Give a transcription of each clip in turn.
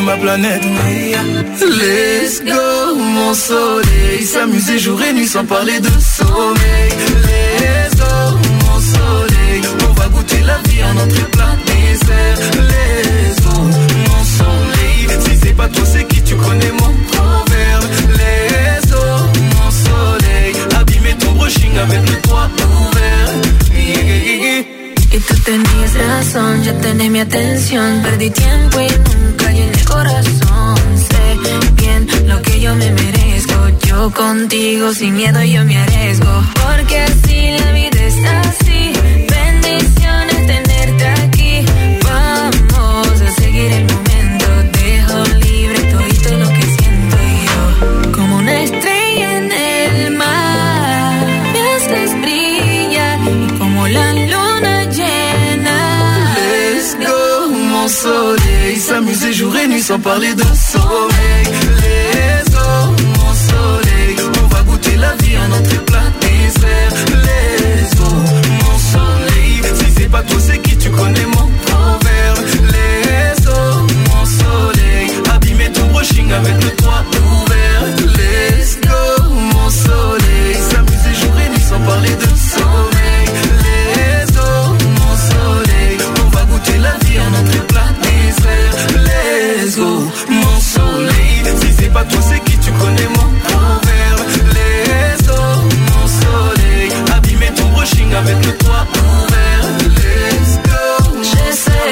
ma planète. Let's go, mon soleil. S'amuser jour et nuit sans parler de sommeil. Let's go, mon soleil. On va goûter la vie en entrée plat dessert. Let's go, mon soleil. Si c'est pas toi, c'est qui? Tu connais mon proverbe. Let's go, mon soleil. Abîmer ton brushing avec le toit ouvert. Y tú tenías razón, ya tenés mi atención. Perdí tiempo y nunca llené el corazón. Sé bien lo que yo me merezco. Yo contigo sin miedo yo me arriesgo. Porque así la vida es así. Bendiciones tenerte aquí. Vamos a seguir el momento. Dejo libre todo lo que siento yo. Como una estrella en el mar, me haces brillar. Y como la luna llena. Let's go, mon soleil. S'amuser jour et nuit sans parler de sommeil. Let's go, mon soleil. On va goûter la vie en entrée plat dessert. Let's go, mon soleil. Si c'est pas toi, c'est qui? Tu connais mon proverbe. Let's go, mon soleil. Abîmer ton brushing avec le toit ouvert. Let's go, mon soleil. S'amuser jour et nuit sans parler de sommeil. Let's go, mon soleil. On va goûter la vie en entrée plat dessert. Let's go, mon soleil. Si c'est pas toi, c'est qui? Tu connais mon proverbe. Let's go, mon soleil. Abîmer ton brushing avec le toit ouvert. Let's go, Je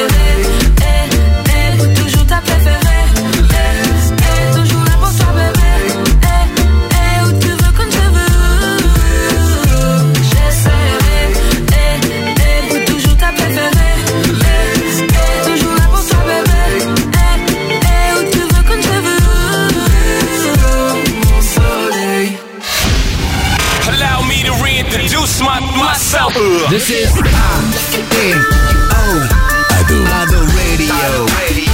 serai toujours ta préférée. Toujours là pour toi, bébé. Où tu veux, quand je veux. Je serai toujours ta préférée. Toujours là pour toi, bébé. Où tu veux, quand je veux. mon soleil. Allow me to reintroduce myself. This is Ado Radio.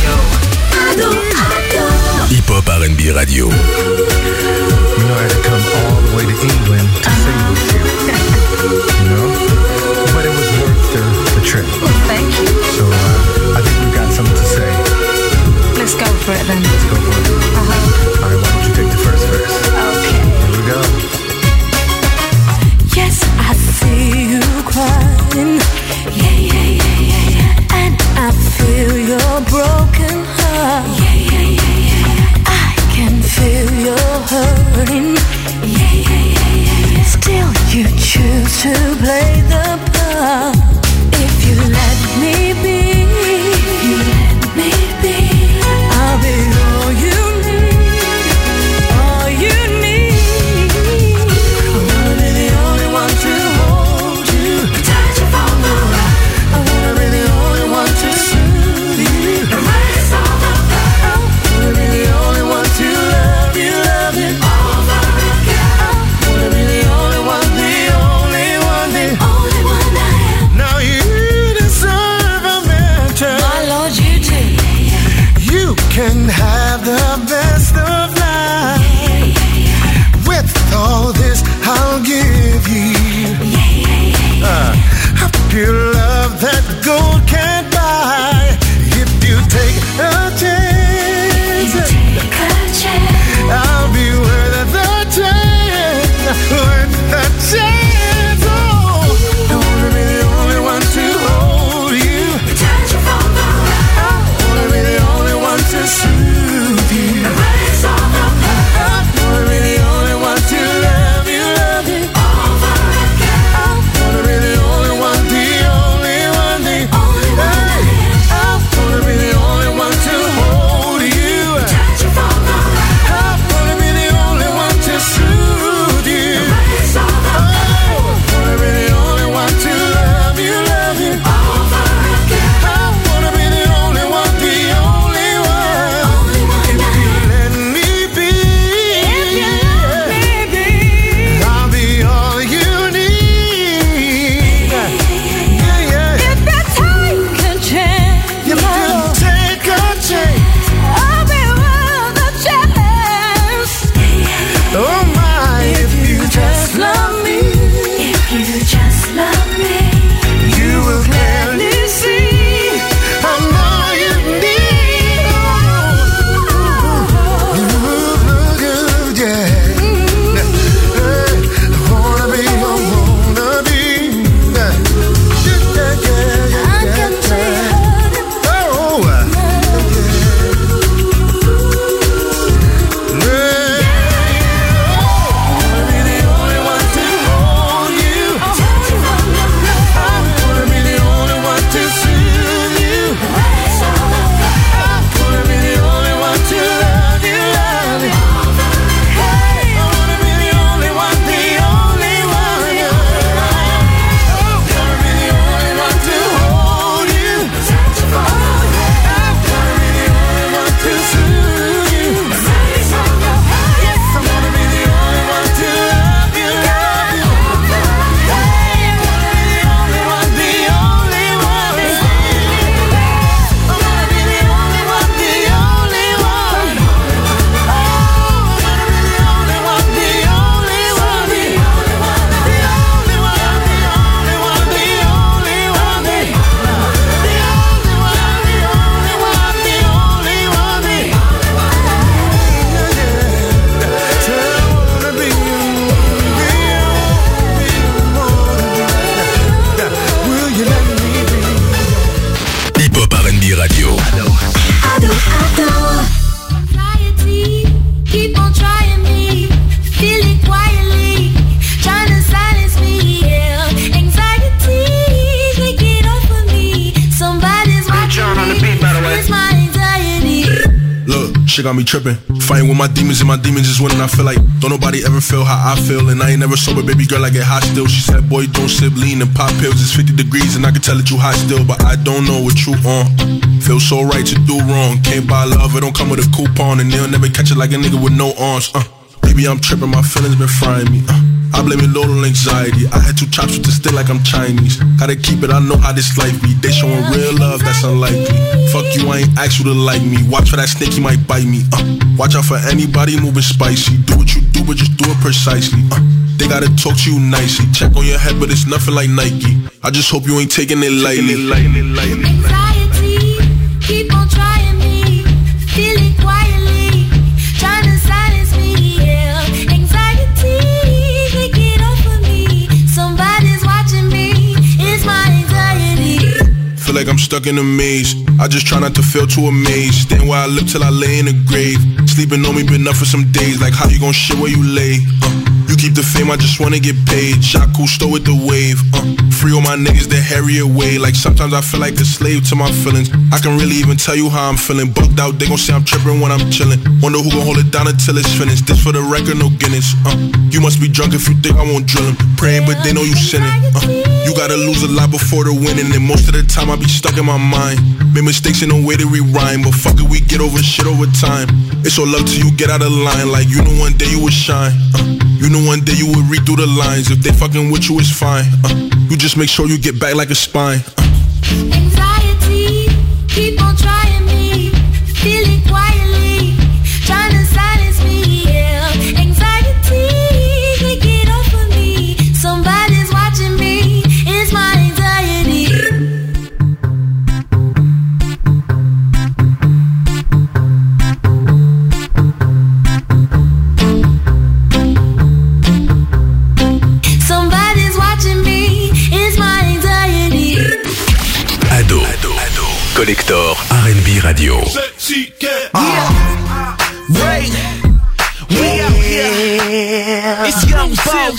Hip Hop R&B Radio. You know, I had to come all the way to England to sing with you. You know? But it was worth the trip. Well, thank you. So, I think we've got something to say. Let's go for it then. Let's go for it. All right, why don't you take the first verse? Okay. Here we go. Yes, I see you crying. Yeah. And I feel your broken heart. Yeah. I can feel your hurting. Yeah. Still you choose to play the part. If you let me be, I'll be all you need. All you need. I wanna be the only one to hold you. Touch you from the right. I wanna be the only one to soothe you. Erase all the pain. I wanna be the only one to love you over again. I wanna be the only one, the only one I am. Now you deserve a mention. My Lord, you do. You can have the best of life. With all this, I'll give you a pure love that gold can't buy. If you take a chance, I'll be worth the chance. Worth the chance. Oh, I wanna be the only one to hold you. I wanna be the only one to soothe you. Shit got me tripping. Fighting with my demons and my demons is winning. I feel like don't nobody ever feel how I feel. And I ain't never sober, baby girl, I get hot still. She said, boy, don't sip lean and pop pills. It's 50 degrees and I can tell that you hot still. But I don't know what you on. Feel so right to do wrong. Can't buy love, it don't come with a coupon. And they'll never catch it like a nigga with no arms. Baby, I'm tripping, my feelings been frying me. I blame it load on anxiety. I had 2 chops with the stick like I'm Chinese. Gotta keep it, I know how this life be. They showing real love, that's unlikely. Fuck you, I ain't asked you to like me. Watch for that snake, he might bite me. Watch out for anybody moving spicy. Do what you do, but just do it precisely. They gotta talk to you nicely. Check on your head, but it's nothing like Nike. I just hope you ain't taking it lightly. Anxiety, keep on trying me. Feel it quietly, trying to silence me, yeah. Anxiety, take it off of me. Somebody's watching me, it's my anxiety. Feel like I'm stuck in a maze. I just try not to feel too amazed. Stand where I live till I lay in the grave. Sleeping on me been up for some days. Like how you gon' shit where you lay? You keep the fame, I just wanna get paid. Shot Cousteau with the wave. Free all my niggas that harry away. Like sometimes I feel like a slave to my feelings. I can really even tell you how I'm feeling. Bugged out, they gon' say I'm tripping when I'm chillin'. Wonder who gon' hold it down until it's finished. This for the record, no Guinness. You must be drunk if you think I won't drill him. Praying, but they know you sinning. You gotta lose a lot before the winning. And most of the time I be stuck in my mind. Made mistakes in no way to rewind. But fuck it, we get over shit over time. It's all love till you get out of line. Like you know one day you would shine. You know one day you would read through the lines. If they fucking with you, it's fine. You just make sure you get back like a spine. Anxiety, keep on trying me. Feel it quietly, trying to silence me, yeah. Anxiety, take it off of me. Somebody's watching me, it's my anxiety. Somebody's watching me, it's my anxiety. Ado. Collector R&B Radio. Ray, we out here. It's Young Boss.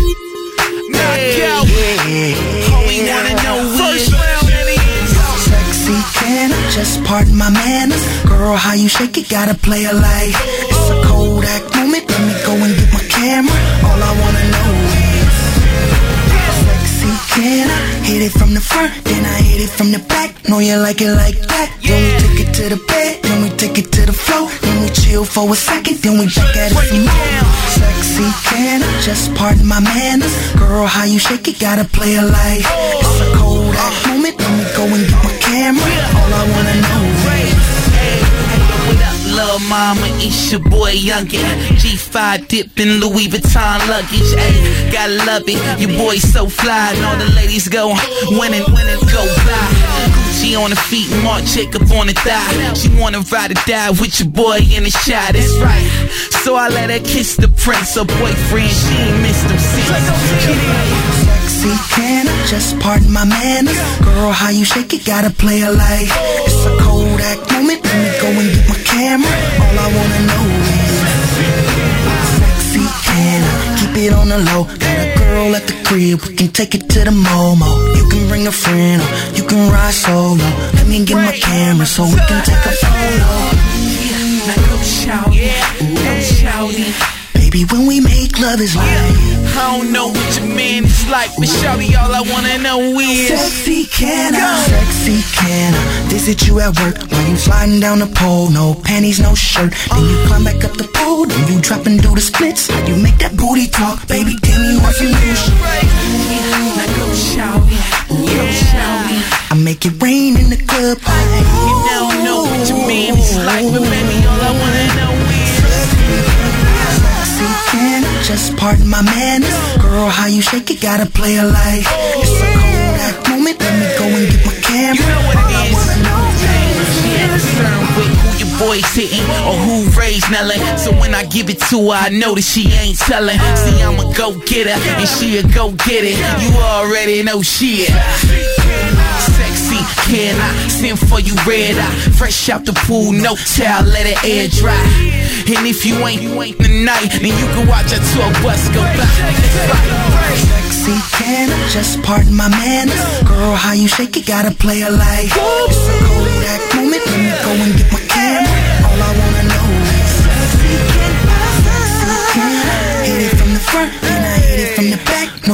Knockout. All we wanna know is first round Sexy, can I just pardon my manners? Girl, how you shake it, gotta play a life. It's a Kodak moment, let me go and get my camera. All I wanna know is sexy, can I hit it from the front, then I hit it from the back. Know you like it like that. Then we take it to the bed, then we take it to the floor. Then we chill for a second, then we back at it some more. Sexy, can I just pardon my manners? Girl, how you shake it, gotta play a life. It's a Kodak moment, let me go and get my camera. All I wanna know is what up, lil' mama, it's your boy Youngin. G5 dipped in Louis Vuitton luggage, ayy, gotta love it. Your boy so fly, and all the ladies go winning, go fly. Gucci on the feet, Marc Jacob on the thigh. She wanna ride or die with your boy in the shot, that's right. So I let her kiss the prince, her boyfriend, she ain't missed him since. sexy, can I just pardon my manners? Girl, how you shake it, gotta play a life. It's a Kodak moment, let me go and get my camera. All I wanna know is sexy, can I keep it on the low? Got a girl at the crib, we can take it to the Momo. You can bring a friend or you can ride solo. Let me get my camera so we can take a photo. Now go shoutin', go shoutin'. Baby, when we make love is like I don't know what your man is like, but shawty, all I wanna know is sexy, can I? Sexy, can I visit you at work while you sliding down the pole? No panties, no shirt. Then you climb back up the pole, then you drop and do the splits. How you make that booty talk, baby? Give me what you need. Now go shawty, go shawty. I make it rain in the club. You don't know what your man is like, but baby, all I wanna know is can I just pardon my manners? Girl, how you shake it, gotta play a life. It's a Kodak moment, let me go and get my camera. You know what it is. She ain't concerned with who your boy's hitting or who raised Nelly. So when I give it to her, I know that she ain't telling. See, I'm a go-getter and she a go-get it. You already know shit. Sexy, can I send for you red eye? Fresh out the pool, no towel, let it air dry. And if you ain't tonight, then you can watch a tour bus go by. Sexy, can I just pardon my manners? Girl, how you shake it, gotta play a life. It's a Kodak moment, let me go and get my camera. All I wanna know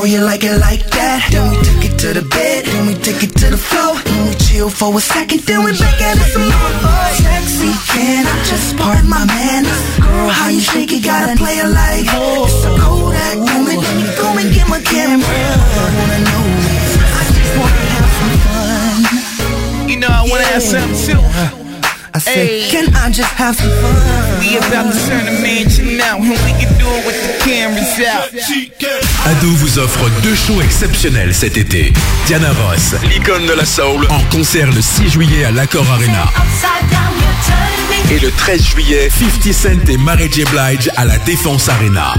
you like it like that. Then we took it to the bed, then we take it to the floor. Then we chill for a second, then we back at it some more. Sexy, can I just pardon my manners? Girl, how you shake it, gotta play it like it's a Kodak moment. Let me go and get my camera. I wanna know this. I just wanna have some fun. You know I wanna have some too. I said, can I just have some fun? We about to turn the mansion out, and we can do it with the cameras out. Ado vous offre 2 shows exceptionnels cet été. Diana Ross, l'icône de la soul, en concert le 6 juillet à l'Accor Arena. Et le 13 juillet, 50 Cent et Mary J. Blige à la Défense Arena.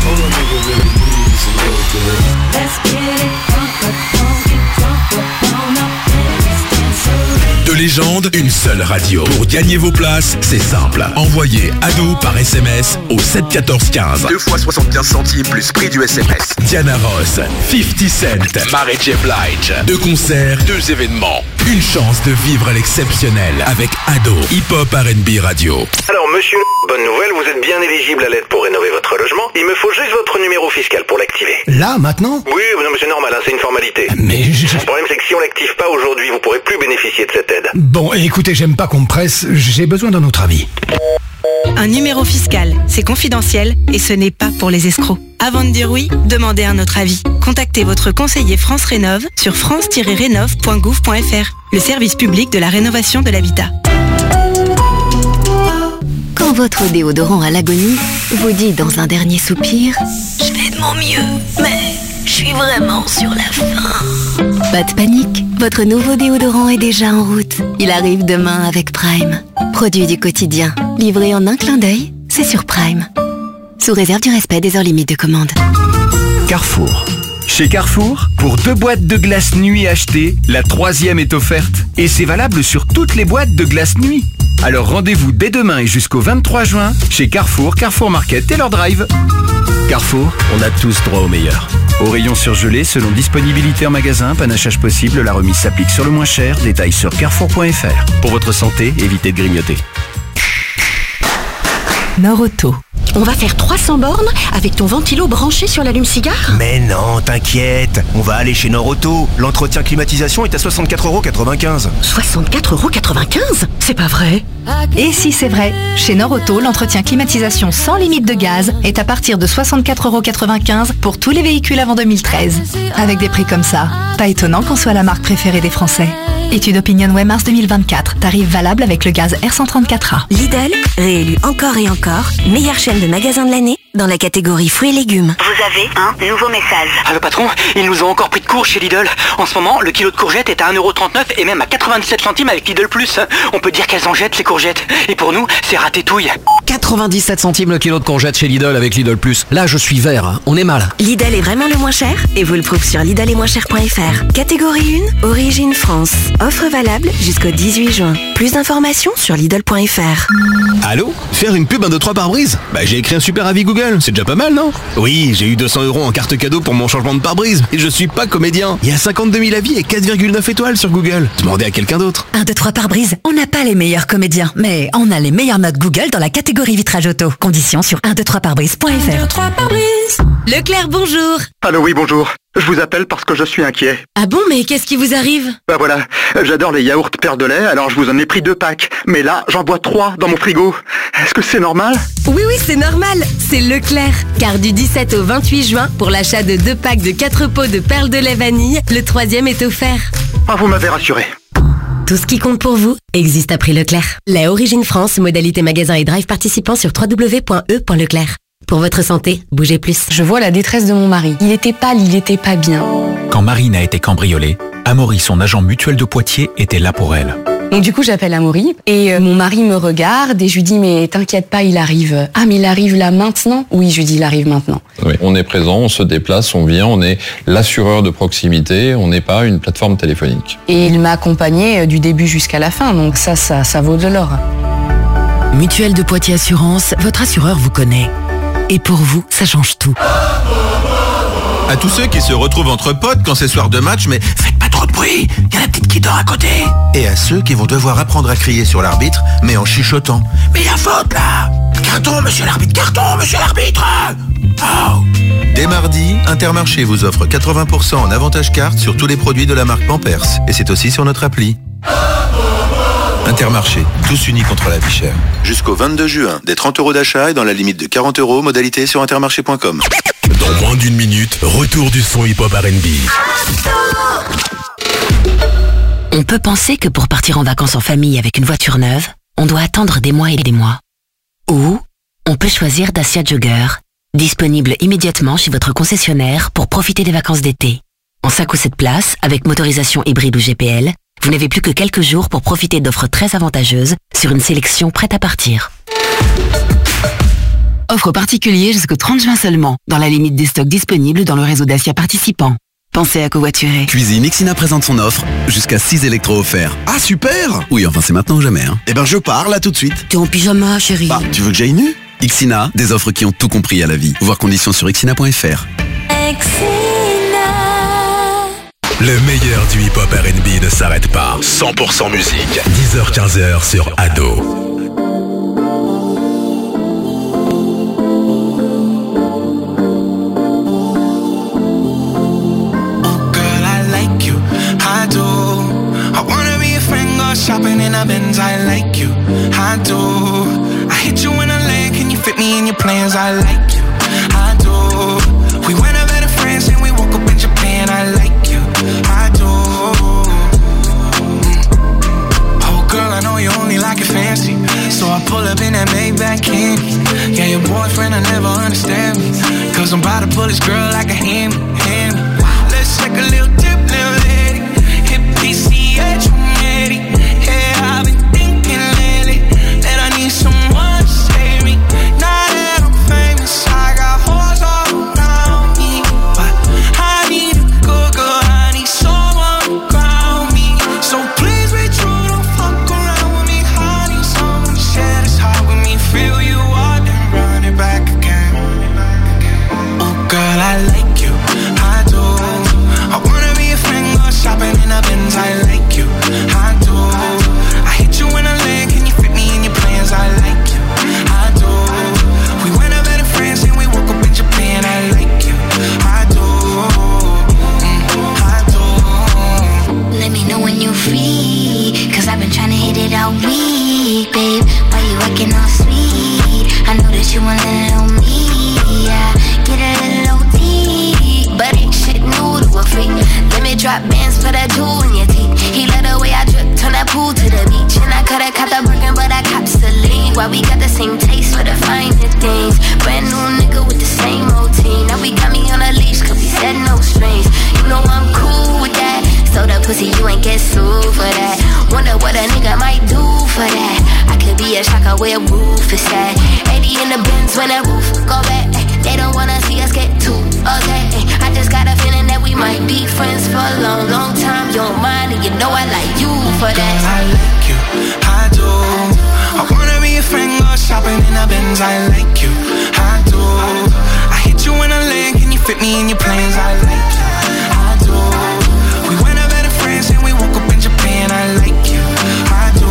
De légende, une seule radio. Pour gagner vos places, c'est simple. Envoyez Ado par SMS au 71415. 2 fois 75 centimes plus prix du SMS. Diana Ross, 50 Cent, Mary J. Blige. 2 concerts, 2 événements. Une chance de vivre l'exceptionnel avec Ado, hip-hop R&B radio. Alors monsieur, bonne nouvelle, vous êtes bien éligible à l'aide pour rénover votre logement. Il me faut juste votre numéro fiscal pour l'activer. Là, maintenant? Oui, non mais c'est normal, hein, c'est une formalité. Mais Le problème c'est que si on l'active pas aujourd'hui, vous pourrez plus bénéficier de cette aide. Bon, écoutez, j'aime pas qu'on me presse, j'ai besoin d'un autre avis. Un numéro fiscal, c'est confidentiel et ce n'est pas pour les escrocs. Avant de dire oui, demandez un autre avis. Contactez votre conseiller France Rénov sur france-rénov.gouv.fr, le service public de la rénovation de l'habitat. Quand votre déodorant à l'agonie vous dit dans un dernier soupir « Je fais de mon mieux, mais je suis vraiment sur la fin ». Pas de panique, votre nouveau déodorant est déjà en route. Il arrive demain avec Prime. Produit du quotidien, livré en un clin d'œil, c'est sur Prime. Sous réserve du respect des heures limites de commande. Carrefour. Chez Carrefour, pour 2 boîtes de glace nuit achetées, la 3e est offerte. Et c'est valable sur toutes les boîtes de glace nuit. Alors rendez-vous dès demain et jusqu'au 23 juin chez Carrefour, Carrefour Market et leur drive. Carrefour, on a tous droit au meilleur. Au rayon surgelé, selon disponibilité en magasin, panachage possible, la remise s'applique sur le moins cher. Détails sur carrefour.fr. Pour votre santé, évitez de grignoter. Nord-Auto. On va faire 300 bornes avec ton ventilo branché sur l'allume-cigare ? Mais non, t'inquiète, on va aller chez Nord-Auto. L'entretien climatisation est à 64,95 €. 64,95 €? C'est pas vrai. Et si c'est vrai, chez Nord-Auto, l'entretien climatisation sans limite de gaz est à partir de 64,95 € pour tous les véhicules avant 2013. Avec des prix comme ça, pas étonnant qu'on soit la marque préférée des Français. Étude Opinionway mars 2024. Tarif valable avec le gaz R134A. Lidl, réélu encore et encore, meilleure chaîne de magasins de l'année dans la catégorie fruits et légumes. Vous avez un nouveau message. Ah, le patron, ils nous ont encore pris de court chez Lidl. En ce moment, le kilo de courgettes est à 1,39 € et même à 97 centimes avec Lidl Plus. On peut dire qu'elles en jettent les courgettes. Et pour nous, c'est ratatouille. 97 centimes le kilo de courgettes chez Lidl avec Lidl Plus. Là, je suis vert, hein. On est mal. Lidl est vraiment le moins cher et vous le prouve sur lidl-et-moins-cher.fr. Catégorie 1, origine France. Offre valable jusqu'au 18 juin. Plus d'informations sur lidl.fr. Allô? Faire une pub 1, 2, 3 pare-brise? Bah j'ai écrit un super avis Google, c'est déjà pas mal, non? Oui, j'ai eu 200 € en carte cadeau pour mon changement de pare-brise. Et je suis pas comédien. Il y a 52 000 avis et 4,9 étoiles sur Google. Demandez à quelqu'un d'autre. 1, 2, 3 pare-brise. On n'a pas les meilleurs comédiens, mais on a les meilleures notes Google dans la catégorie vitrage auto. Conditions sur 123parbrise.fr. 1, 2, 3 pare-brise. Leclerc, bonjour. Allô, oui, bonjour. Je vous appelle parce que je suis inquiet. Ah bon, mais qu'est-ce qui vous arrive? Bah voilà, j'adore les yaourts perles de lait, alors je vous en ai pris 2 packs. Mais là, j'en bois 3 dans mon frigo. Est-ce que c'est normal? Oui, c'est normal. C'est Leclerc. Car du 17 au 28 juin, pour l'achat de 2 packs de 4 pots de perles de lait vanille, le 3e est offert. Ah, vous m'avez rassuré. Tout ce qui compte pour vous existe à prix Leclerc. Lait Origine France, modalité magasin et drive participant sur www.e.leclerc. Pour votre santé, bougez plus. Je vois la détresse de mon mari. Il était pâle, il était pas bien. Quand Marine a été cambriolée, Amaury, son agent mutuel de Poitiers, était là pour elle. Donc du coup, j'appelle Amaury et mon mari me regarde et je lui dis mais t'inquiète pas, il arrive. Ah mais il arrive là maintenant? Oui, je lui dis il arrive maintenant. Oui, on est présent, on se déplace, on vient, on est l'assureur de proximité, on n'est pas une plateforme téléphonique. Et il m'a accompagné du début jusqu'à la fin, donc ça vaut de l'or. Mutuelle de Poitiers Assurance, votre assureur vous connaît. Et pour vous, ça change tout. À tous ceux qui se retrouvent entre potes quand c'est soir de match, mais faites pas trop de bruit, il y a la petite qui dort à côté. Et à ceux qui vont devoir apprendre à crier sur l'arbitre, mais en chuchotant. Mais il y a faute là! Carton, monsieur l'arbitre! Carton, monsieur l'arbitre! Oh! Dès mardi, Intermarché vous offre 80% en avantage carte sur tous les produits de la marque Pampers. Et c'est aussi sur notre appli. Intermarché, tous unis contre la vie chère. Jusqu'au 22 juin, des 30 € d'achat et dans la limite de 40 €, modalité sur intermarché.com. Dans moins d'une minute, retour du son hip-hop R&B. On peut penser que pour partir en vacances en famille avec une voiture neuve, on doit attendre des mois et des mois. Ou on peut choisir Dacia Jogger, disponible immédiatement chez votre concessionnaire pour profiter des vacances d'été. En 5 ou 7 places, avec motorisation hybride ou GPL, vous n'avez plus que quelques jours pour profiter d'offres très avantageuses sur une sélection prête à partir. Offre particulière jusqu'au 30 juin seulement, dans la limite des stocks disponibles dans le réseau Dacia participant. Pensez à covoiturer. Cuisine Ixina présente son offre, jusqu'à 6 électros offerts. Ah super! Oui, enfin c'est maintenant ou jamais. Hein. Eh ben je pars là tout de suite. T'es en pyjama, chérie. Bah, tu veux que j'aille nu? Ixina, des offres qui ont tout compris à la vie. Voir conditions sur ixina.fr. Le meilleur du hip-hop R&B ne s'arrête pas. 100% musique. 10h-15h sur Ado. Shopping in a Benz, I like you, I do. I hit you in a lane, can you fit me in your plans? I like you, I do. We went over to France and we woke up in Japan, I like you, I do. Oh girl, I know you only like it fancy, so I pull up in that Maybach candy. Yeah, your boyfriend will never understand me, cause I'm about to pull this girl like a hand. Let's take a little dip, little lady. Hit PCH, ready. I've been thinking lately that I need someone to save me. Now that I'm famous, I got hoes all around me, but I need a good girl, I need someone to ground me. So please be true, don't fuck around with me. I need someone to share this heart with me. Fill you up and run it back again. Oh girl, I like you, I do. I wanna be a friend, go shopping in a Benz, I like you, I do. You in a lane, can you fit me in your plans? I like you, I do. We went over to France and we woke up in Japan. I like you, I do, I do. Let me know when you're free, cause I've been trying to hit it all week, babe. Why you acting all sweet? I know that you want a little me, yeah. Get a little OT, but ain't shit new to a freak. Let me drop bands for that jewel in your teeth. He let the way I drip, turn that pool to the beach. And I coulda caught the Birkin, but I cops the lean. Why we got the same taste for the finer things. Brand new nigga with the same routine. Now we got me on a leash, cause we said no strings. You know I'm cool with that. So the pussy, you ain't get sued for that. Wonder what a nigga might do for that. I could be a shocker where roof is at. 80 in the Benz when the roof go back. They don't wanna see us get too okay. I just got a feeling that we might be friends for a long, long time. You don't mind, and you know I like you for that. Girl, I like you, I do. I wanna be a friend, go shopping in a Benz. I like you, I do. I hit you in a lane, can you fit me in your plans? I like you, I do. We went over to France and we woke up in Japan. I like you, I do,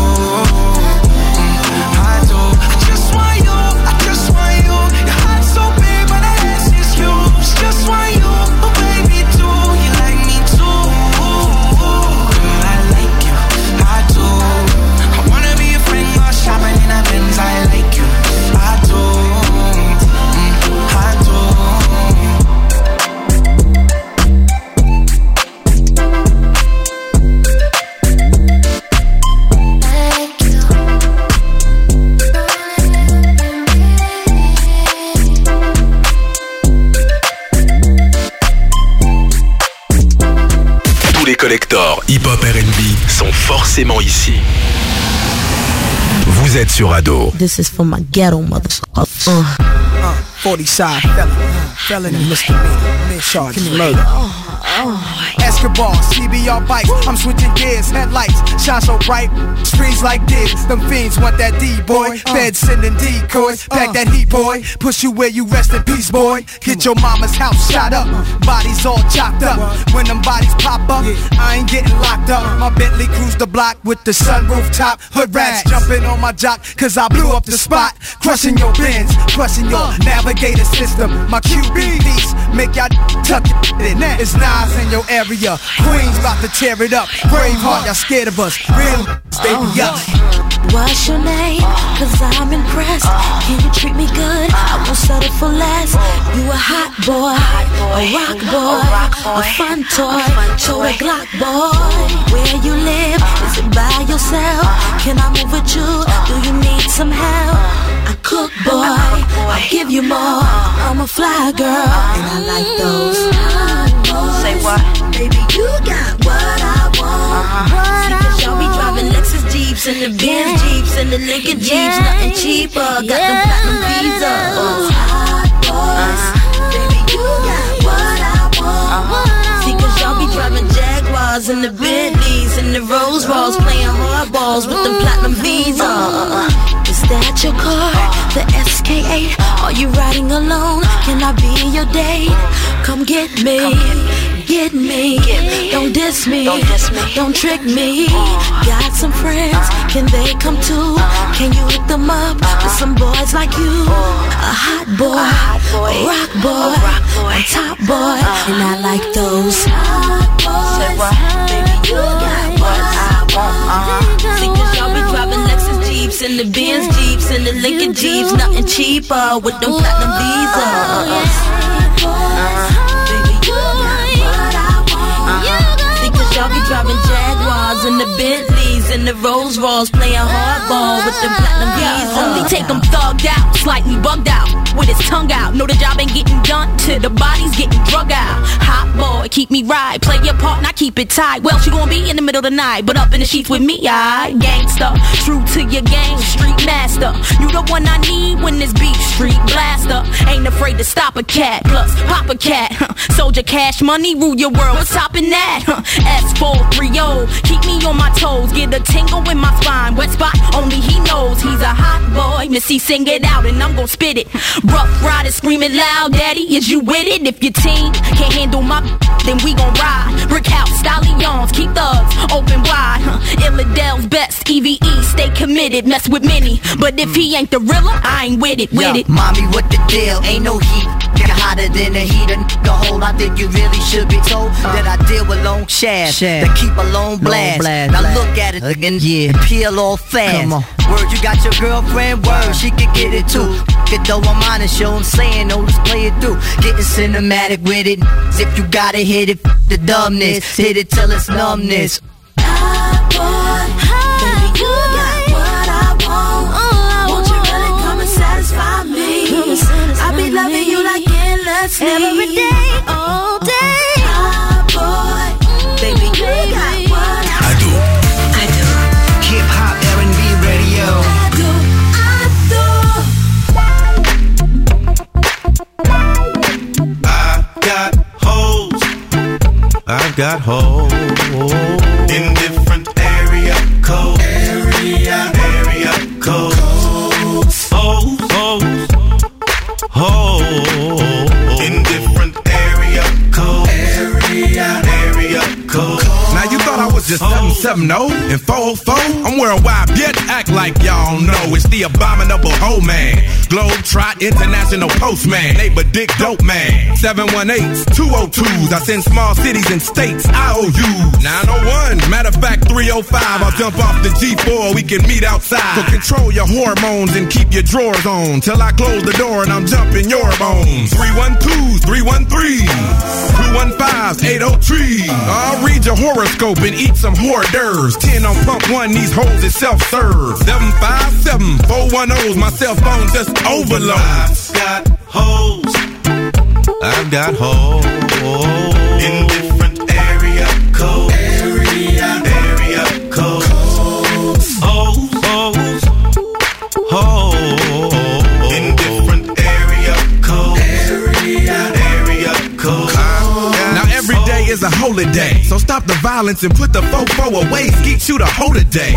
I do. I just want you, I just want you. Your heart's so big, but the ass is huge. Just want you, oh baby, do you like me too? Girl, I like you, I do. I wanna be a friend, go shopping in a Benz. I like you, I do, I do. Les collectors hip-hop R&B sont forcément ici. Vous êtes sur Ado. This is for my ghetto motherfuckers. 40 side felony misdemeanor, charge murder. Escobar, CBR bikes, I'm switching gears, headlights, shine so bright, streets like this, them fiends want that D-boy, feds sending decoys, pack that heat boy, push you where you rest in peace boy, get your mama's house shot up, bodies all chopped up, when them bodies pop up, I ain't getting locked up, my Bentley cruise the block with the sunroof top, hood rats jumping on my jock, cause I blew up the spot, crushing your bins, crushing your navigator system, my Cuban beat these, make y'all tuck it in. It's Nas in your area. Queens about to tear it up. Braveheart, y'all scared of us. Real baby up. What's your name? Cause I'm impressed. Can you treat me good? I won't settle for less. You a hot boy, a rock boy, a fun toy, so a Glock boy. Where you live? Is it by yourself? Can I move with you? Do you need some help? I cook boy, I'll give you more. I'm a fly girl, and I like those hot boys. Say what? Baby, you got what I want. See, y'all be driving Lexus Jeeps and the Benz Jeeps and the Lincoln Jeeps, nothing cheaper. Got them platinum visas. Hot boys, baby, you got what I want. See, cause y'all be driving Jaguars and the Bentleys and the Rolls Royce, playing hardballs with them platinum visas. Is that your car? The SK8? Are you riding alone? Can I be your date? Come get me. Get me. Don't diss me. Don't trick me. Got some friends. Can they come too? Can you hook them up with some boys like you? A hot boy, a rock boy, a top boy, and I like those hot boys. Baby, you got what I want. See, cause y'all be driving Lexus Jeeps and the Benz Jeeps and the Lincoln Jeeps, nothing cheaper with them platinum visas. Baby, you got what I want. See, cause y'all be driving Jaguars and the Bentleys and the Rolls Royce, playing hardball with them platinum visas. Only take them thugged out, slightly bugged out, with his tongue out. Know the job ain't getting done till the body's getting drug out. Hot boy, keep me right, play your part and I keep it tight. Well, she gon' be in the middle of the night, but up in the sheets with me, I gangsta, true to your game, street master. You the one I need when this beat street blaster. Ain't afraid to stop a cat, plus pop a cat. Soldier cash money, rule your world, what's topping that? S430, keep me on my toes, get a tingle in my spine. Wet spot, only he knows. He's a hot boy, Missy sing it out and I'm gon' spit it. Rough riders screaming loud, daddy, is you with it? If your team can't handle my then we gon' ride. Brick house, stallions, keep thugs open wide. Illadel's best, EVE, stay committed. Mess with many, but if he ain't the realer, I ain't with it, Mommy, what the deal? Ain't no heat. Get hotter than the heater, the hole. I think you really should be told that I deal with long shafts that keep a long blast. Now look at it again, and peel off fast. Word, you got your girlfriend, word, she can get it too. Get though I'm honest, yo, I'm saying, no, let's play it through. Getting cinematic with it. If you gotta hit it, the dumbness. Hit it till it's numbness. Hot boy, baby, you got what I want. Won't you really come and satisfy me? I be loving you like endlessly, every day, all day. Hot boy, baby, you got what I want. Hip hop, R&B radio. I've got hoes in different area codes. Area codes. Hoes in different area codes. Area codes. Now you thought I was just 770 and 404? I'm worldwide, bitch. Act like y'all know it's the abominable hoe man. Globetrot International Postman, neighbor Dick Dope Man. 718s, 202s. I send small cities and states IOUs. 901, matter of fact 305. I'll jump off the G4, we can meet outside. So control your hormones and keep your drawers on till I close the door and I'm jumping your bones. 312s, 313s, 215s, 803. I'll read your horoscope and eat some hors d'oeuvres. 10 on pump 1, these hoes is self-serve. 757 410's my cell phone just overload. I've got hoes. I've got hoes in different area codes. Area codes. Hoes in different area codes. Area codes. Now every day is a holiday, so stop the violence and put the fofo away. Skeet shoot a hoe today.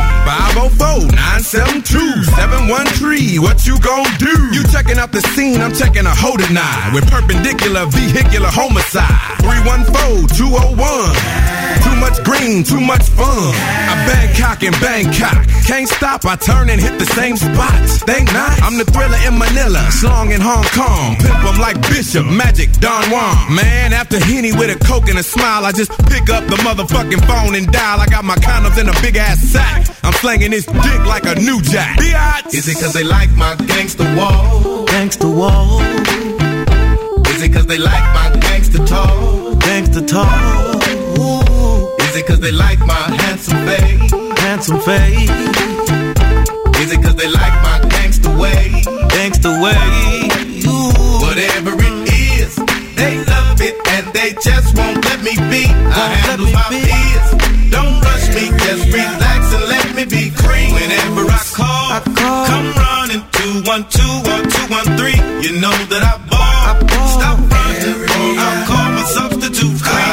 504-972-713. What you gon' do? You checking out the scene, I'm checking a hoe tonight with perpendicular vehicular homicide. 314-201. Too much green, too much fun. I Bangkok and Bangkok. Can't stop, I turn and hit the same spots. Think not, I'm the thriller in Manila, slong in Hong Kong. Pimp 'em like Bishop, Magic, Don Juan. Man, after Henny with a Coke and a smile, I just pick up the motherfucking phone and dial. I got my condoms in a big ass sack. I'm slanging this dick like a new jack. Biatch. Is it cause they like my gangster wall? Gangsta wall. Is it cause they like my gangster talk? Gangsta talk. Is it cause they like my handsome face? Handsome face. Is it cause they like my gangster way? Gangsta way. Whatever it is, they love it and they just won't let me be. I handle my fears. Don't rush me, just relax and let me be free. Whenever I call, come running 212 or 213. You know that I ball. Stop running, I'll call my substitute free.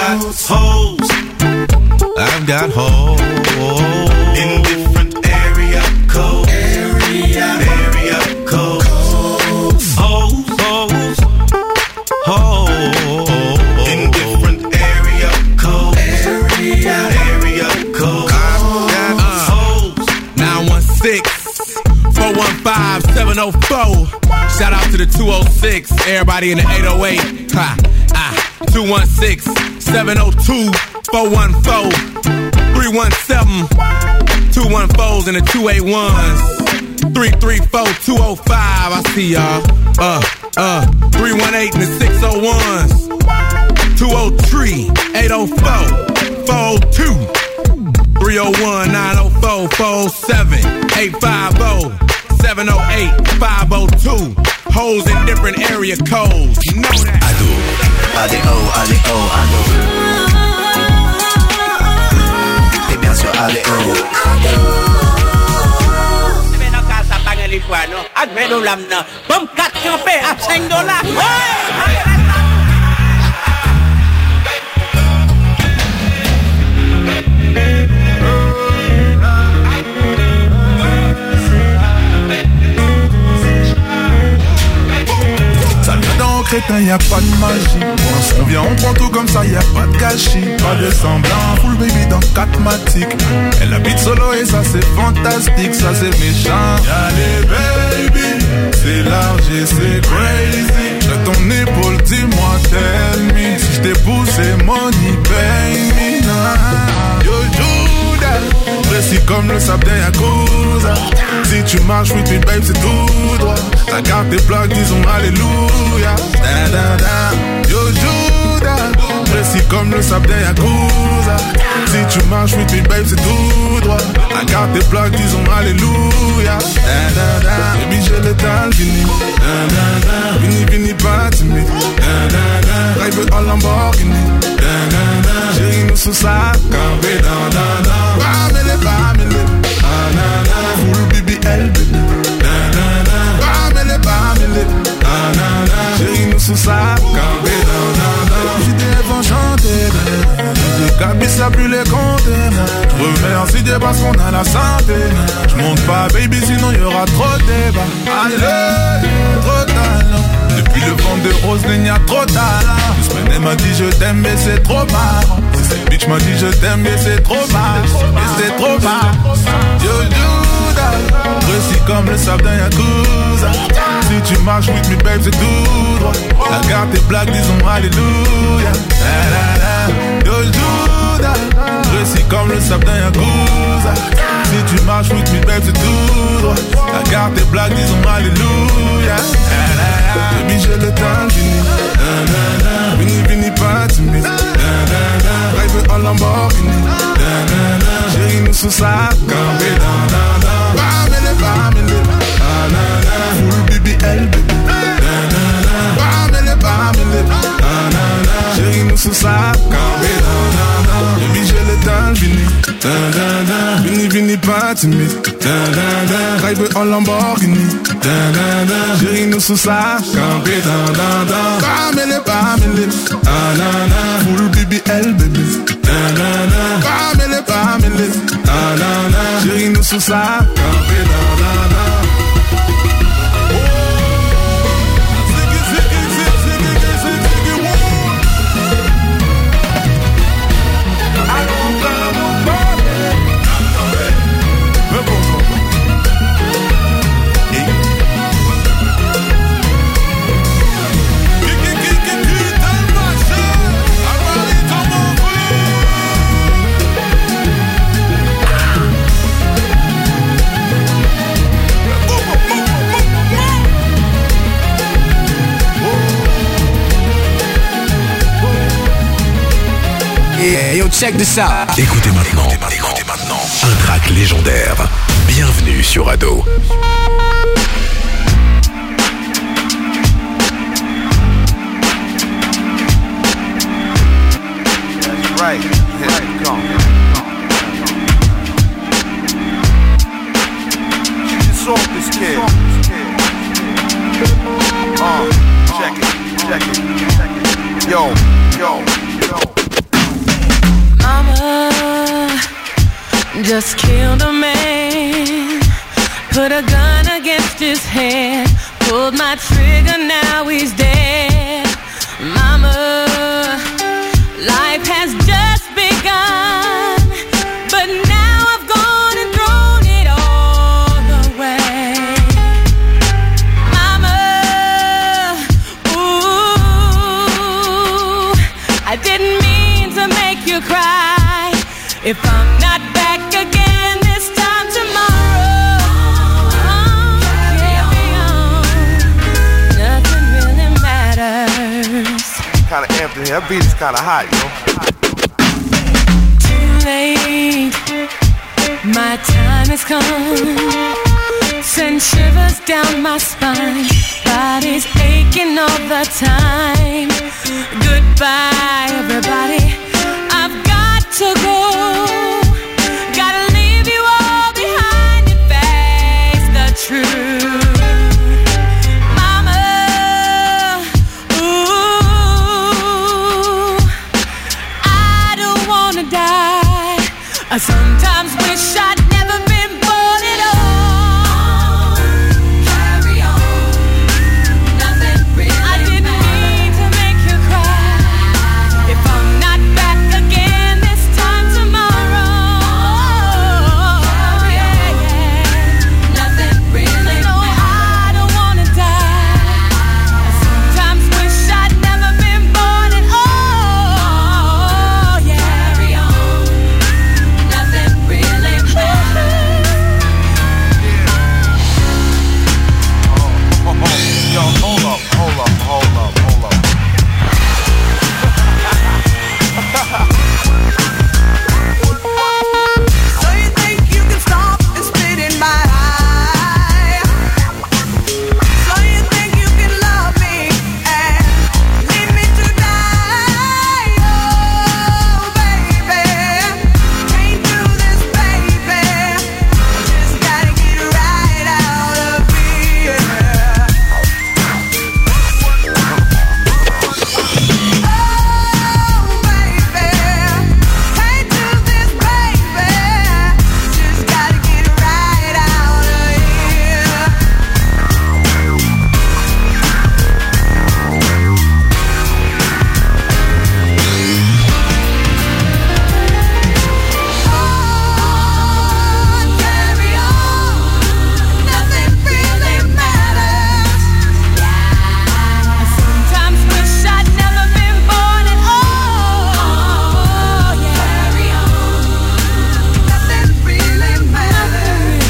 I've got hoes in different area codes. Area codes. Hoes in different area codes. Area codes. I've got hoes 916-415-704. Shout out to the 206, everybody in the 808. 216-702-414. 317-214s and the 281s. 334-205. I see y'all. 318 and the 601s. 203-804-402. 301-904-47-850-708-502. Hoes in different area codes. You know that. ADO. Et bien sûr ADO. Men an ka sa bagen li fwa nou. Ak men nou lam nan. Bom 4 kampe ap $5. Crétin, y'a pas de magie. On vient, on prend tout comme ça, y'a pas de gâchis. Pas de semblant, full baby dans 4 matiques. Elle habite solo et ça c'est fantastique, ça c'est méchant. Y'a les baby, c'est large et c'est crazy. De ton épaule, dis-moi, tell me. Si j't'ai poussé, money, pay me. Yo, Judas, précis comme le sable d'un Yakuza. Si tu marches, oui, tu babe, c'est tout droit. Ta carte est plaque, disons alléluia. Da, da, da. Yo, Judas, précis comme le sable d'un Yakuza. Si tu marches, oui, tu babe, c'est tout droit. Ta carte est plaque, disons alléluia. Da, da, da. Baby, j'ai le temps, vini. Da, da, da. Vini, vini, pas timide. Da, da, da. Drive en Lamborghini. Da, da, da. Chérie, nous sous ça, campé, da, da, da. Bamele, bamele. Da, da, da. Full BBL, baby. Da, da, da. Bamele, bamele. Da, da, da. Chérie, nous sous ça, campé, da, da, da. J'étais enchanté, j'ai cabis à plus les compter. Remercie Dieu parce qu'on a la santé. J'monte pas, baby, sinon y'aura trop de débat. Allez, trop talent. Depuis le vent de rose, il y a trop talent. Elle m'a dit je t'aime mais c'est trop marrant. Cette bitch m'a dit je t'aime mais c'est trop marrant. Mais c'est trop marrant. Yo Judas, précis comme le sable d'un Yakuza. Si tu marches with me babe c'est tout droit. La carte est blague disons alléluia. Yo Judas, précis comme le sable d'un Yakuza. Si tu marches with me babe c'est tout droit. La carte est blague disons alléluia. Baby j'ai le temps fini. Vini, vini, pas timide. Drive en Lamborghini. Chérie, nous sous ça, campé. Bamele, bamele. Full BBL, baby. Bamele, bamele. Chérie, nous sous ça, campé. Baby, j'ai le temps, vini. Vini, vini, pas timide. Drive en Lamborghini. Chérie, nous sous ça, campé. Bamele, bamele. Full BBL, baby. Bamele, bamele. Chérie, nous sous ça, campé. check this out. Écoutez maintenant un track légendaire. Bienvenue sur Ado. That's right. Here we go. She's off this kid. Check it. Yo. Mama just killed a man, put a gun against his head, pulled my trigger, now he's dead. Mama, life has just begun, but now I've gone and thrown it all away. Mama, ooh, I didn't mean to make you cry. If I'm not back again this time tomorrow, carry on. Nothing really matters. Kinda amped in here. That beat is kinda hot, yo. Too late, my time has come. Send shivers down my spine. Body's aching all the time. Goodbye, everybody. I've got to go. Gotta leave you all behind and face the truth. Mama, ooh, I don't wanna die. I sometimes wish I'd never been born at all. Carry on, nothing really I didn't mean to make you cry. If I'm not back again this time tomorrow, nothing really no, I don't wanna die. I sometimes wish I'd never been born at all. Carry on, nothing really matters. Yo, hold up. So you think you can stop and spit in my eye? So you think you can love me and leave me to die? Oh, baby, can't do this, baby. Just gotta get right out of here. Sometimes wish I'd never been born at all. Carry on, nothing really matters.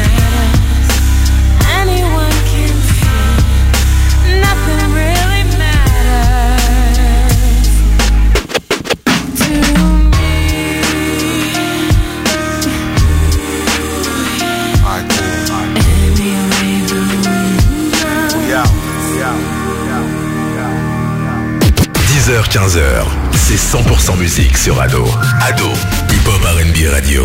Anyone can see, nothing really matters to me. Alright, cool. Anyway, We out. 10h-15h, c'est 100% musique sur Ado. Ado, hip-hop R&B radio.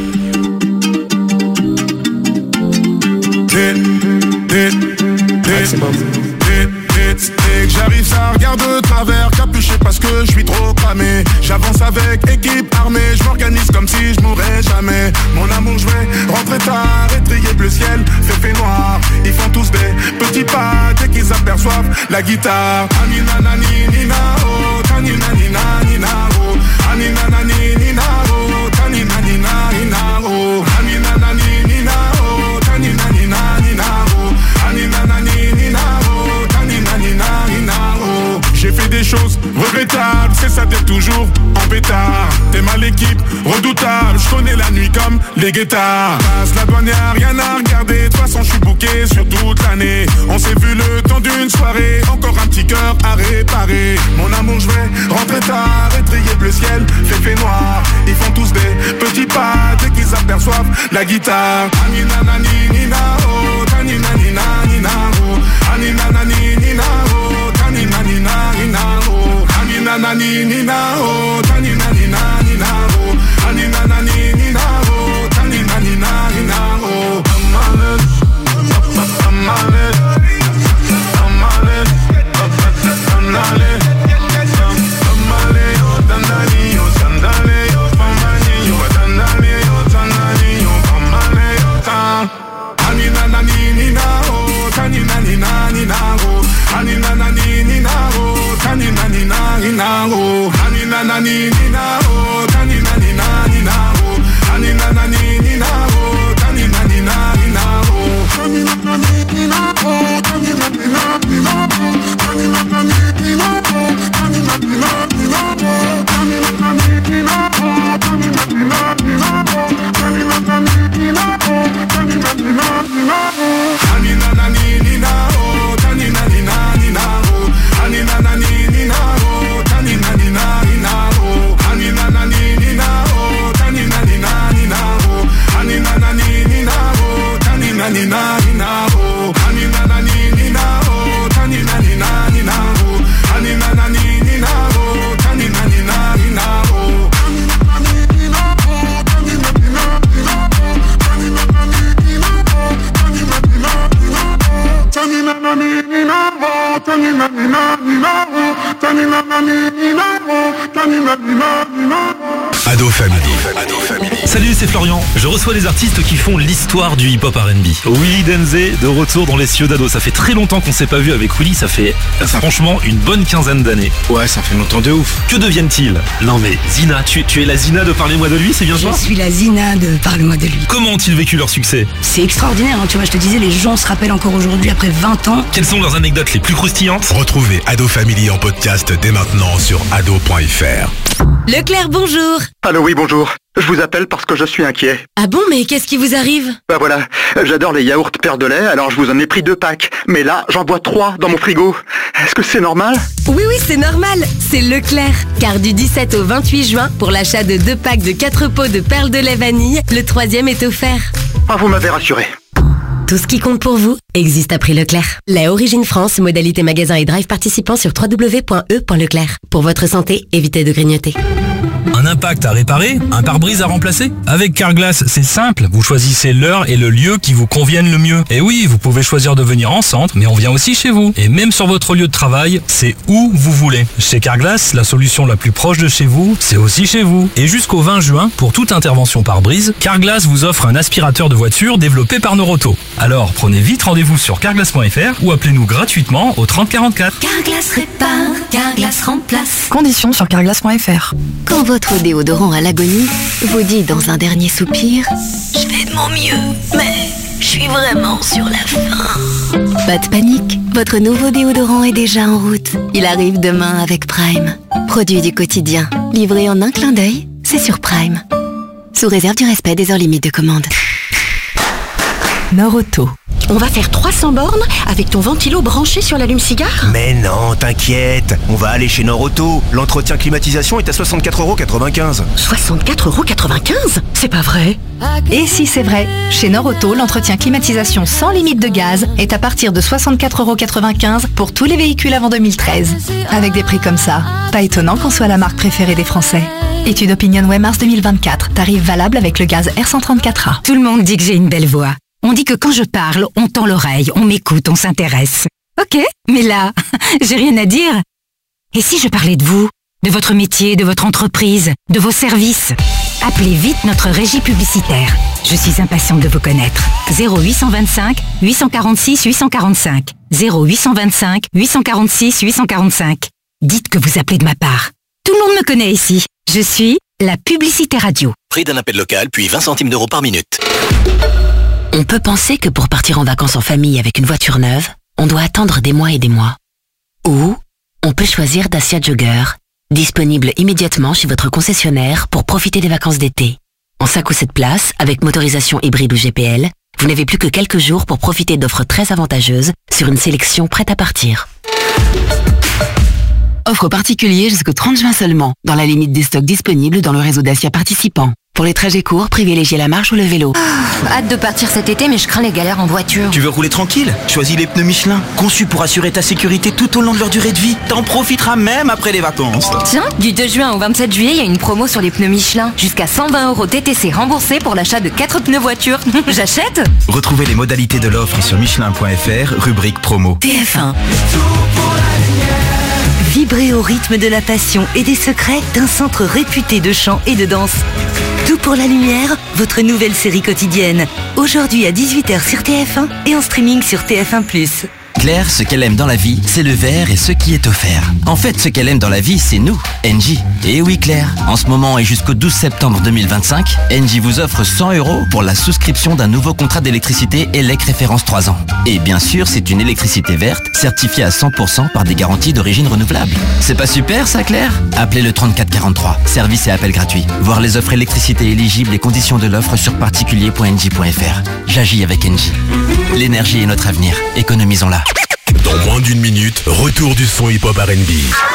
J'arrive, ça regarde de travers, capuché parce que je suis trop cramé. J'avance avec équipe armée, je m'organise comme si je mourrais jamais. Mon amour, je vais rentrer tard, étrier bleu ciel, fait noir. Ils font tous des petits pas dès qu'ils aperçoivent la guitare. Anina nani nina oh, tanina nina nina oh, anina nani nina oh, tanina nina nina oh, anina nani nina oh, tanina nina nina oh, anina nani nina oh, tanina nina nina oh. J'ai fait des choses regrettables, c'est ça d'être toujours en pétard. T'es mal l'équipe, redoutable, je connais la nuit comme les guettards. Passe la douane, y'a rien à regarder, de toute façon je suis booké sur toute l'année. On s'est vu le temps d'une soirée, encore un petit cœur à réparer. Mon amour, je vais rentrer tard, étrier le ciel fait noir. Ils font tous des petits pas dès qu'ils aperçoivent la guitare. Anina nani nina oh, tanina nina nina oh, anina nani nina oh, tanina nina nina oh, anina nani nina oh, tanina nina nina oh, anina nani nina oh, tanina nina nina oh. Ado Family. Salut, c'est Florian. Je reçois des artistes qui font l'histoire du hip-hop R&B. Willy Denzé, de retour dans les cieux d'Ado. Ça fait très longtemps qu'on s'est pas vu avec Willy, ça fait franchement une bonne quinzaine d'années. Ouais, ça fait longtemps de ouf. Que deviennent-ils? Non mais Zina, tu es la Zina de Parlez-moi de lui, c'est bien ça? Je suis la Zina de Parle-moi de lui. Comment ont-ils vécu leur succès? C'est extraordinaire, hein, tu vois, je te disais, les gens se rappellent encore aujourd'hui après 20 ans. Quelles sont leurs anecdotes les plus croustillantes? Retrouvez Ado Family en podcast dès maintenant sur ado.fr. Leclerc, bonjour. Allô, oui, bonjour. Je vous appelle parce que je suis inquiet. Ah bon, mais qu'est-ce qui vous arrive? Bah voilà, j'adore les yaourts Père de lait, alors je vous en ai pris 2 packs. Mais là, j'en bois 3 dans mon frigo. Est-ce que c'est normal? Oui, c'est normal. C'est Leclerc. Car du 17 au 28 juin, pour l'achat de 2 packs de 4 pots de perles de lait vanille, le 3e est offert. Ah, vous m'avez rassuré. Tout ce qui compte pour vous existe à prix Leclerc. Lait Origine France, modalité magasin et drive participant sur www.e.leclerc. Pour votre santé, évitez de grignoter. Un impact à réparer? Un pare-brise à remplacer? Avec Carglass, c'est simple. Vous choisissez l'heure et le lieu qui vous conviennent le mieux. Et oui, vous pouvez choisir de venir en centre, mais on vient aussi chez vous. Et même sur votre lieu de travail, c'est où vous voulez. Chez Carglass, la solution la plus proche de chez vous, c'est aussi chez vous. Et jusqu'au 20 juin, pour toute intervention pare-brise, Carglass vous offre un aspirateur de voiture développé par Noroto. Alors prenez vite rendez-vous sur carglass.fr ou appelez-nous gratuitement au 30 44. Carglass répare, Carglass remplace. Conditions sur carglass.fr. Quand votre déodorant à l'agonie vous dit dans un dernier soupir « Je fais de mon mieux, mais je suis vraiment sur la fin ». Pas de panique, votre nouveau déodorant est déjà en route. Il arrive demain avec Prime. Produit du quotidien, livré en un clin d'œil, c'est sur Prime. Sous réserve du respect des heures limites de commande. Noroto. On va faire 300 bornes avec ton ventilo branché sur l'allume-cigare? Mais non, t'inquiète, on va aller chez Noroto. L'entretien climatisation est à 64,95 €. 64,95 €? C'est pas vrai. Et si c'est vrai, chez Noroto, l'entretien climatisation sans limite de gaz est à partir de 64,95 € pour tous les véhicules avant 2013. Avec des prix comme ça, pas étonnant qu'on soit la marque préférée des Français. Étude Opinionway mars 2024, tarif valable avec le gaz R134A. Tout le monde dit que j'ai une belle voix. On dit que quand je parle, on tend l'oreille, on m'écoute, on s'intéresse. Ok, mais là, j'ai rien à dire. Et si je parlais de vous, de votre métier, de votre entreprise, de vos services? Appelez vite notre régie publicitaire. Je suis impatiente de vous connaître. 0825 846 845. 0825 846 845. Dites que vous appelez de ma part. Tout le monde me connaît ici. Je suis la publicité radio. Prix d'un appel local, puis 20 centimes d'euros par minute. On peut penser que pour partir en vacances en famille avec une voiture neuve, on doit attendre des mois et des mois. Ou on peut choisir Dacia Jogger, disponible immédiatement chez votre concessionnaire pour profiter des vacances d'été. En 5 ou 7 places, avec motorisation hybride ou GPL, vous n'avez plus que quelques jours pour profiter d'offres très avantageuses sur une sélection prête à partir. Offre particulier jusqu'au 30 juin seulement, dans la limite des stocks disponibles dans le réseau Dacia participant. Pour les trajets courts, privilégiez la marche ou le vélo. Hâte de partir cet été, mais je crains les galères en voiture. Tu veux rouler tranquille? Choisis les pneus Michelin, conçus pour assurer ta sécurité tout au long de leur durée de vie. T'en profiteras même après les vacances. Tiens, du 2 juin au 27 juillet, il y a une promo sur les pneus Michelin. Jusqu'à 120 € TTC remboursés pour l'achat de 4 pneus voiture. J'achète? Retrouvez les modalités de l'offre sur Michelin.fr, rubrique promo. TF1. Vibrez au rythme de la passion et des secrets d'un centre réputé de chant et de danse. Tout pour la lumière, votre nouvelle série quotidienne. Aujourd'hui à 18h sur TF1 et en streaming sur TF1+. Claire, ce qu'elle aime dans la vie, c'est le verre et ce qui est offert. En fait, ce qu'elle aime dans la vie, c'est nous, Engie. Et oui Claire, en ce moment et jusqu'au 12 septembre 2025, Engie vous offre 100 € pour la souscription d'un nouveau contrat d'électricité ELEC référence 3 ans. Et bien sûr, c'est une électricité verte, certifiée à 100% par des garanties d'origine renouvelable. C'est pas super ça Claire? Appelez le 3443, service et appel gratuit. Voir les offres électricité éligibles et conditions de l'offre sur particulier.engie.fr. J'agis avec Engie. L'énergie est notre avenir, économisons-la. Dans moins d'une minute, retour du son hip-hop R&B.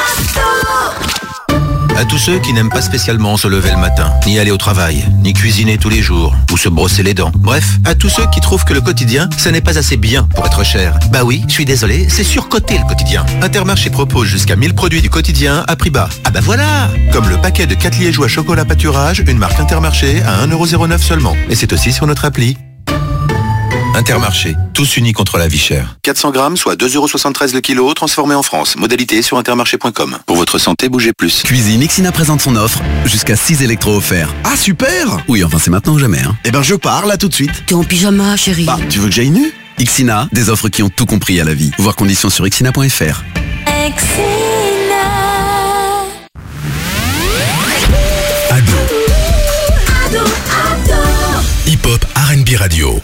À tous ceux qui n'aiment pas spécialement se lever le matin, ni aller au travail, ni cuisiner tous les jours, ou se brosser les dents. Bref, à tous ceux qui trouvent que le quotidien, ça n'est pas assez bien pour être cher. Bah oui, je suis désolé, c'est surcoté le quotidien. Intermarché propose jusqu'à 1000 produits du quotidien à prix bas. Ah bah voilà! Comme le paquet de 4 liégeois chocolat pâturage, une marque Intermarché à 1,09€ seulement. Et c'est aussi sur notre appli. Intermarché, tous unis contre la vie chère. 400 grammes, soit 2,73€ le kilo, transformé en France. Modalité sur intermarché.com. Pour votre santé, bougez plus. Cuisine, Ixina présente son offre, jusqu'à 6 électros offerts. Ah super! Oui, enfin c'est maintenant ou jamais. Hein. Eh ben je pars là tout de suite. T'es en pyjama, chérie. Bah, tu veux que j'aille nu? Ixina, des offres qui ont tout compris à la vie. Voir conditions sur ixina.fr. Ado. Hip-hop R&B radio.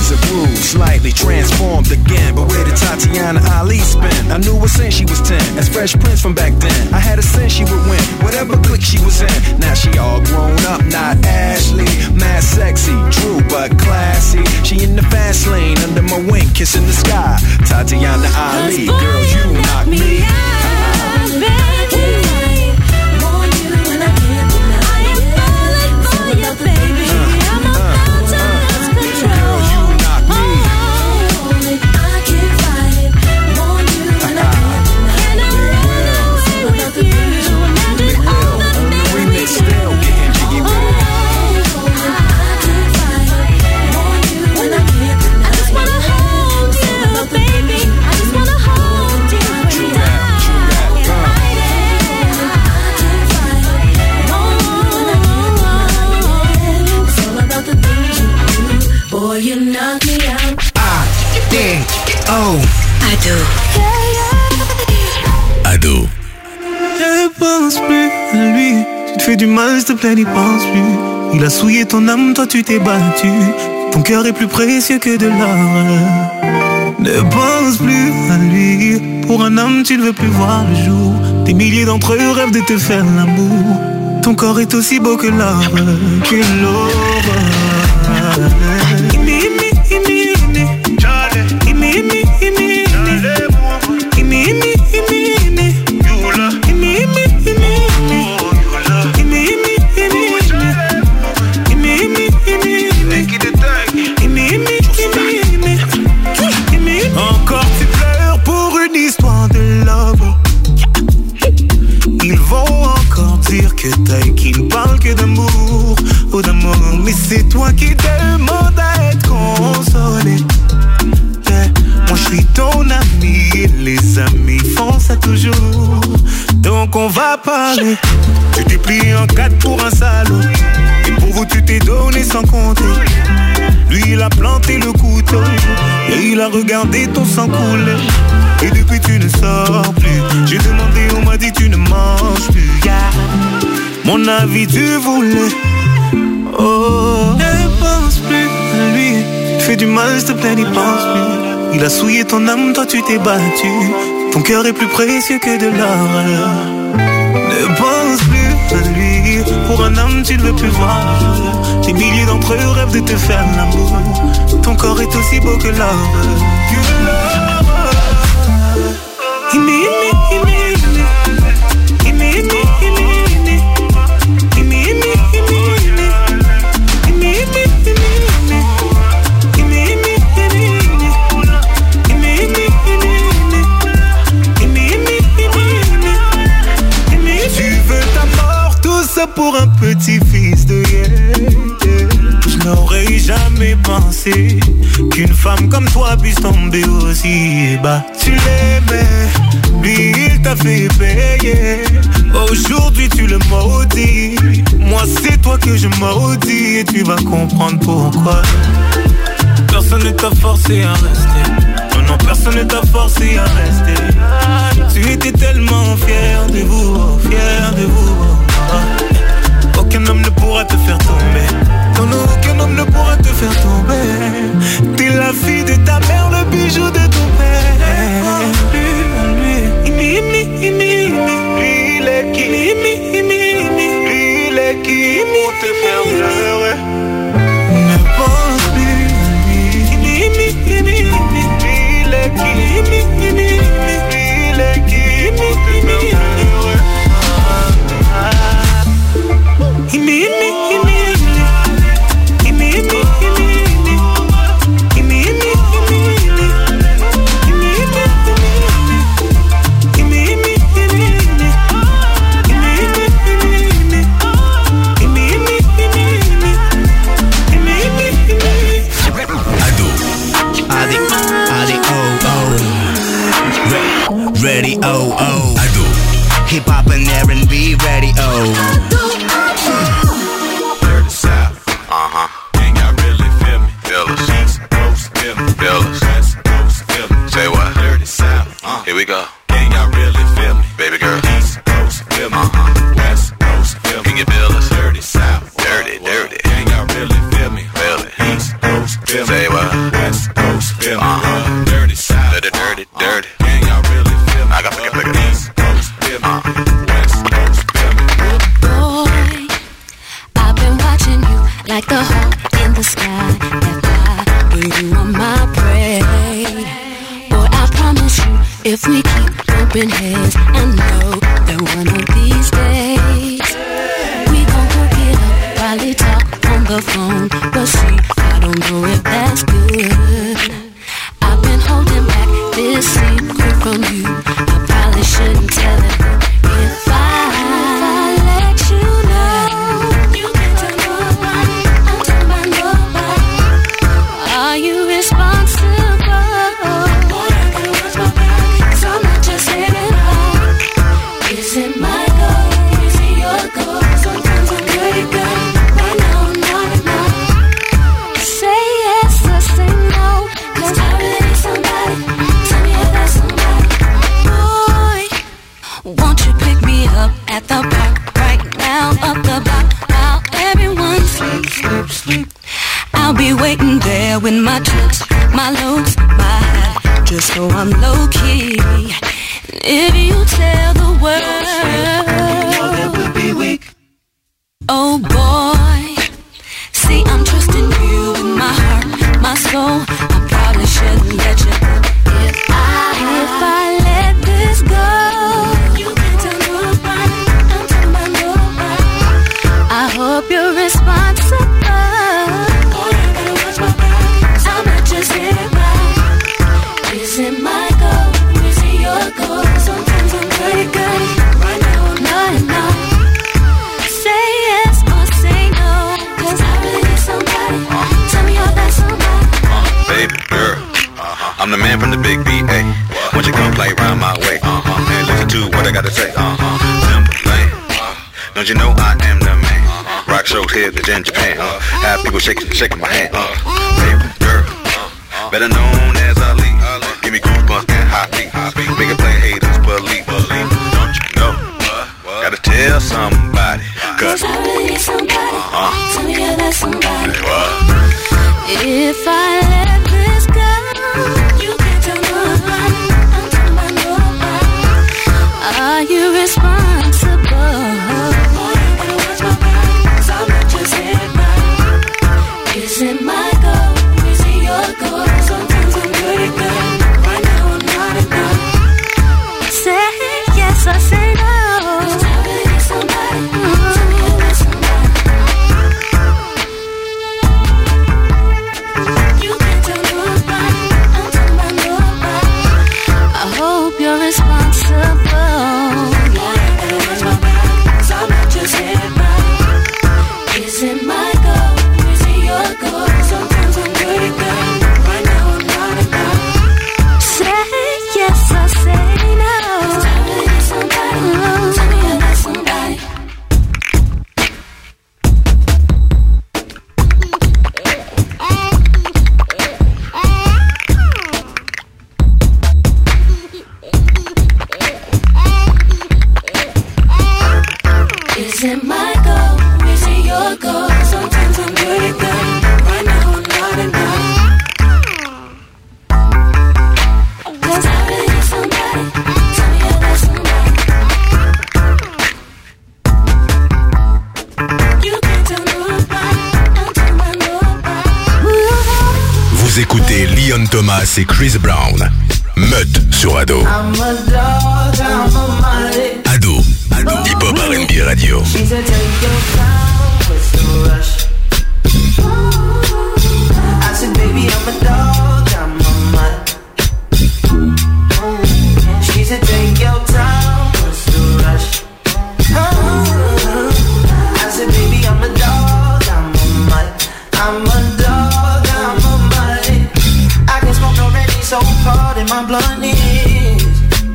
was a bruise, slightly transformed again. But where did Tatiana Ali spend? I knew her since she was 10, as Fresh Prince from back then. I had a sense she would win, whatever clique she was in. Now she all grown up, not Ashley. Mad sexy, true but classy. She in the fast lane, under my wing, kissing the sky. Tatiana Ali, girl, you knock me out, baby. You knock me out. A-D-O. Ado. Ne pense plus à lui. Tu te fais du mal, s'il te plaît, n'y pense plus. Il a souillé ton âme, toi tu t'es battu. Ton cœur est plus précieux que de l'or. Ne pense plus à lui. Pour un homme, tu ne veux plus voir le jour. Des milliers d'entre eux rêvent de te faire l'amour. Ton corps est aussi beau que l'or, que l'aurore. Encore tu pleures pour une histoire de love. Ils vont encore dire que t'as qui ne parle que d'amour, ou d'amour. Mais c'est toi qui demandes à être consolé. Moi je suis ton ami et les amis font ça toujours. Donc on va parler. Tu t'es plié en quatre pour un salaud. Et pour vous tu t'es donné sans compter. Lui il a planté le couteau et il a regardé ton sang couler. Et depuis tu ne sors plus. J'ai demandé, on m'a dit tu ne manges plus, yeah. Mon avis tu voulais. Oh, ne pense plus à lui. Tu fais du mal, s'il te plaît, n'y pense plus. Il a souillé ton âme, toi tu t'es battu. Ton cœur est plus précieux que de l'or. Ne pense plus à lui. Pour un homme tu ne veux plus voir le jour. Des milliers d'entre eux rêvent de te faire l'amour. Ton corps est aussi beau que l'or. Que l'or. Pour un petit fils de je n'aurais jamais pensé qu'une femme comme toi puisse tomber aussi bas. Tu l'aimais, lui il t'a fait payer. Aujourd'hui tu le maudis. Moi c'est toi que je maudis. Et tu vas comprendre pourquoi. Personne ne t'a forcé à rester. Non, non, personne ne t'a forcé à rester. Tu étais tellement fier de vous, fier de vous. Aucun homme ne pourra te faire tomber. Non, non, aucun homme ne pourra te faire tomber. T'es la fille de ta mère, le bijou de ton père. Lui, il est qui? Lui, il est qui? Pour te faire pleurer. Ne pense plus à lui. Il est qui? Il est qui? Pour te faire pleurer. Ready, oh, oh. Ado. Hip hop and R&B, ready, oh. Dirty South. Ain't got really feel me. Feel us. East Coast, feel me. Feel us. West Coast, feel me. Say what? Dirty South. Here we go. Ain't got really feel me. Baby girl. East Coast, feel me. West Coast, feel me. Can you feel us? Dirty South. Dirty, dirty. Ain't got really feel me. Feel it. East Coast, feel me. Say what? if we keep bumping heads and know that one of these days we gon' hook it up, probably talk on the phone, but see, I don't know if that's good. I've been holding back this secret from you, I probably shouldn't tell it. If I let you know, you can't tell nobody, I'm talking about nobody. Are you responsible? Boy, I gotta watch my back, 'cause I'm not just saying about. Is it my goal? Is it your goal? Sometimes I'm pretty good, right now I'm not enough. Say yes or say no, 'cause I really need somebody. Tell me if that's somebody. Boy, won't you pick me up at the park right now, up the block, while everyone sleep. I'll be waiting there with my trips, my loads, my hat, just so I'm low key. If you tell the world, that would be weak. Oh boy, see I'm trusting you with my heart, my soul. I probably shouldn't let you go. If I let this go, you can't tell nobody, I'm talking about nobody. I hope you're responsible. Boy, I gotta watch my back, 'cause I'm not just anybody. Is it my goal? Is it your goal? Sometimes I'm pretty good, right now I'm not enough. Say yes or say no, 'cause I really need somebody. Tell me you're that somebody. Baby girl, I'm the man from the big B.A. Won't you come play round my way? And listen to what I gotta say. Simple thing. Don't you know I am the man? Rock shows here in Japan. Have people shaking my hand. Baby girl, better known as Ali. Give me goosebumps and hot feet. Make it play haters believe. Don't you know? Gotta tell somebody. 'Cause I really need somebody. Tell me you're that somebody. If I let this go, you can't tell nobody, I'm talking about nobody. Are you responsible? Boy, I gotta watch my back, 'cause I'm not just anybody. Is it my goal? Is it your goal? Sometimes I'm pretty good, right now I'm not enough. Say yes or say no, 'cause I really need somebody. Tell me you're that somebody. You can't tell nobody, I'm talking about nobody. I hope you're responsible. Boy, I gotta watch my back, 'cause I'm not just anybody. Is it my goal? Is it your goal? Sometimes I'm pretty good, right now I'm not enough. Say yes or say no, 'cause I really need somebody. Tell me you're that somebody. Is it my goal? Is it your goal? Sometimes I'm pretty good, right now I'm not enough. 'Cause I really need somebody. Tell me you're that somebody. You can't tell nobody, I'm talking about nobody. Vous écoutez Leon Thomas et Chris Brown. Meute sur Ado. Ado. Hip Hop R&B Radio. So pardon my bluntness.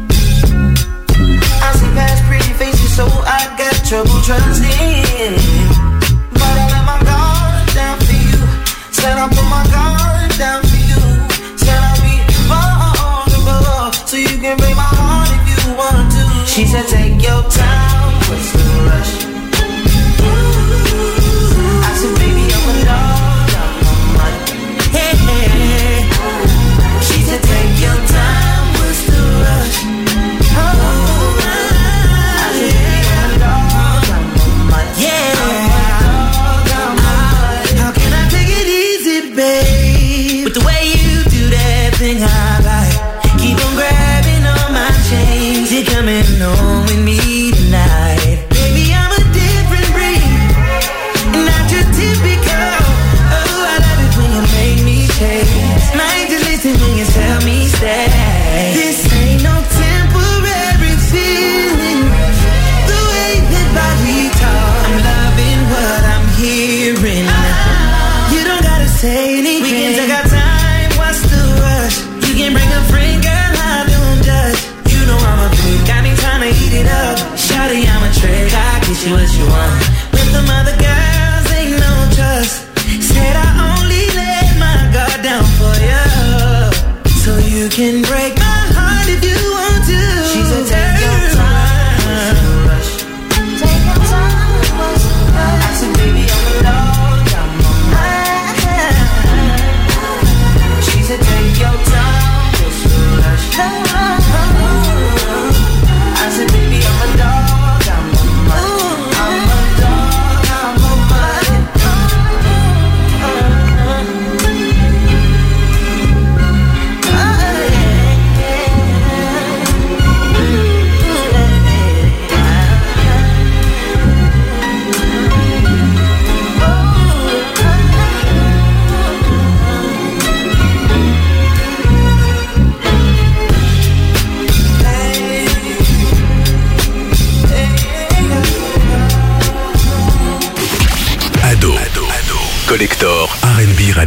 I see past pretty faces, so I got trouble trusting. But I let my guard down for you. Said I put my guard down for you. Said I'll be vulnerable, so you can break my heart if you want to. She said take your time, what's the rush? I said baby I'm a dog, I'm a mutt. Hey, hey. She said take your time, what's the rush? How can I take it easy, babe? With the way you do that thing I like. Keep on grabbing on my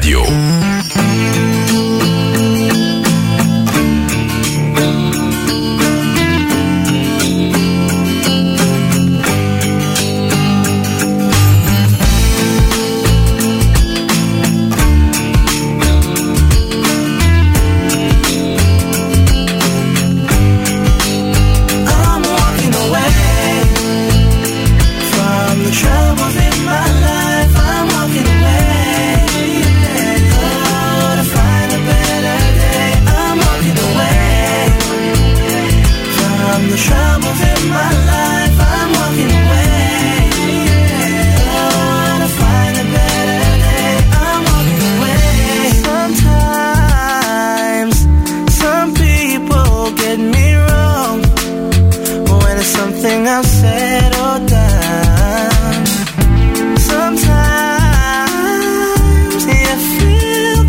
Radio.